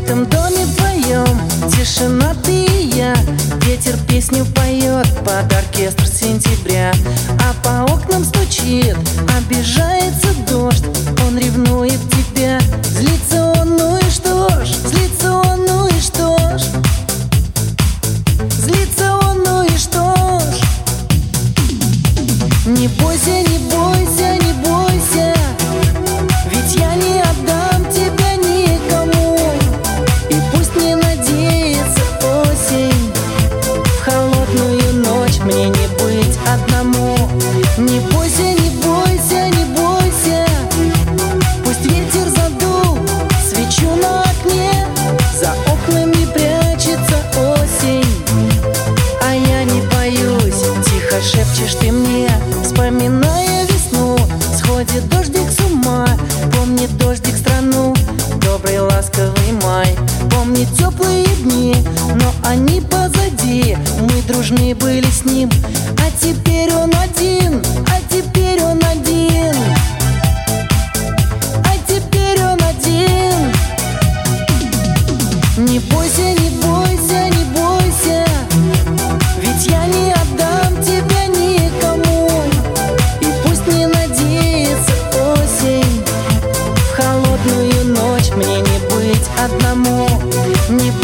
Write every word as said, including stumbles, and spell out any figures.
этом доме вдвоем, тишина, ты и я. Ветер песню поет под оркестр сентября, а по окнам стучит, обижается дождь. Он ревнует тебя, злится он, ну и что ж, злится он, ну и что ж, злится он, ну и что ж. Не бойся, не бойся, не бойся, ведь я не отдам тебя никому. И пусть не надеется осень, в холодную ночь мне не быть одному. Не бойся, не бойся, не бойся, пусть ветер задул свечу на окне, за окнами прячется осень, а я не боюсь. Тихо шепчешь ты мне, вспоминая весну. Сходит дождик с ума, помнит дождик страну, добрый ласковый май. Помнит теплые дни, но они позади, мы дружны были с ним. А теперь он один, а теперь он один, а теперь он один. Не бойся, не бойся, не бойся, ведь я не отдам тебя никому. И пусть не надеется осень, в холодную ночь мне не быть одному. Не